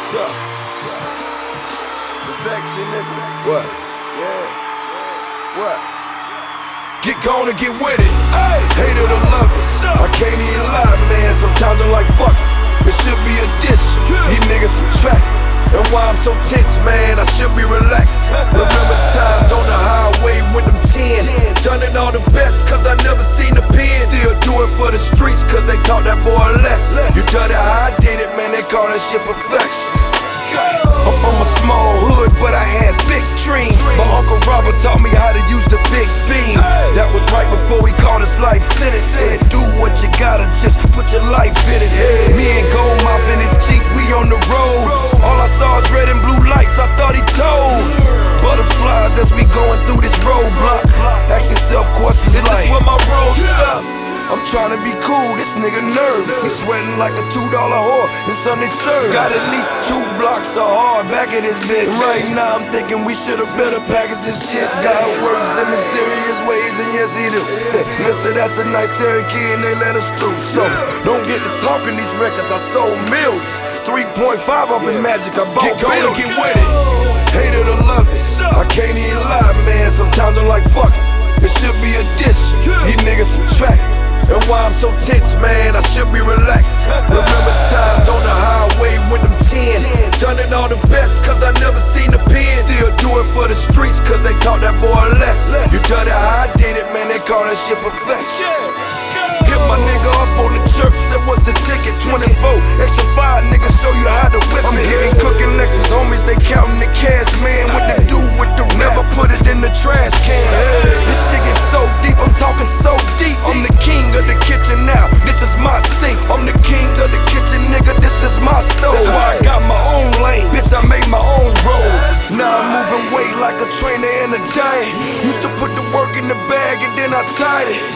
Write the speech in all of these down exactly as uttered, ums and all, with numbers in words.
What's up? What's up? Perfection, nigga. What? Yeah. What? Get gone and get with it. Ay. Hate it or love it. I can't even lie, man. Sometimes I'm like, fuck it. It should be a dish. These niggas subtract. And why I'm so tense, man, I should be relaxed. Remember times on the highway with them ten. Done it all the best, cause I never seen the pen. Still do it for the streets, cause they taught that boy less. You done it how I did it, man, they call that shit perfection. I'm from a small hood, but I had big dreams. My Uncle Robert taught me how to use the big beam. That was right before he called his life sentence. Said, do what you gotta, just put your life in it. Me and Goldmouth in his Jeep, we on the road. All I saw is red and blue lights, I thought he told. Butterflies as we going through this roadblock. Ask yourself questions like, is this where my road stop? I'm trying to be cool, this nigga nervous. He sweating like a two dollar whore in Sunday service. Got at least two blocks of hard back in his bitch. Right now I'm thinking we should've better package this shit. God works in mysterious ways, and yes he do. Said, mister, that's a nice Cherokee and they let us through. So, don't get to talking these records, I sold millions. three point five off in Magic, I bought Get going, get with it. Hate it or love it, I can't even lie, man. Sometimes I'm like, fuck it. It should be a dish, these niggas subtract. And why I'm so tense, man, I should be relaxed. Remember times on the highway with them ten. Done it all the best, cause I never seen the pen. Still do it for the streets, cause they taught that boy less. You done it how I did it, man, they call that shit perfection. Hit my nigga up on the chirp, said what's the ticket? twenty-four, extra five, niggas show you how to whip it. I'm getting cooking Lexus, homies, they counting the cash, man. What to do with the never put it in the trash can. This shit gets so deep, I'm talking so deep. I'm the king of the kitchen now, this is my sink. I'm the king of the kitchen, nigga, this is my stove. That's why I got my own lane, bitch, I made my own road. Now I'm moving weight like a trainer in a diet. Used to put the work in the bag and then I tied it.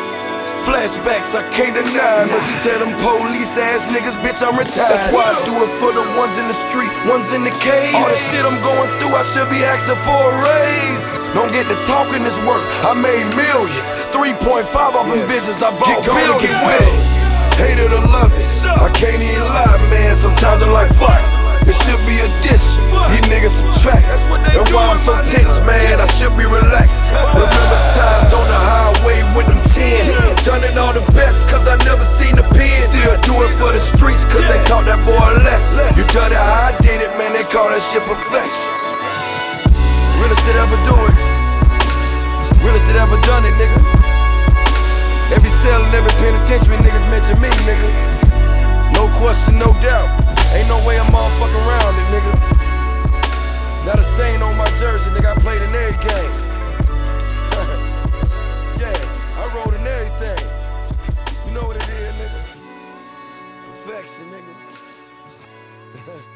Flashbacks, I can't deny. But you tell them police ass niggas, bitch, I'm retired. That's why I do it for the ones in the street, ones in the cage. All the shit I'm going through, I should be asking for a raise. Don't get to talking this work, I made millions. three point five off in bitches, I bought billions. Get with it. Hate it or love it, I can't even lie, man. Sometimes I'm like, fuck, it should be a dish. These niggas subtract. And why I'm so tense, man, I should be relaxed. Remember times on the highway with them ten. Done it all the best, cause I never seen the pen. Still do it for the streets, cause they taught that boy less. You done it how I did it, man, they call that shit perfection. Realest that ever do it. Realest that ever done it, nigga. Every cell and every penitentiary niggas mention me, nigga. No question, no doubt. Ain't no way I'm motherfucking around it, nigga. Not a stain on my jersey, nigga. I played in every game. Yeah, I wrote in everything. You know what it is, nigga. Perfection, nigga.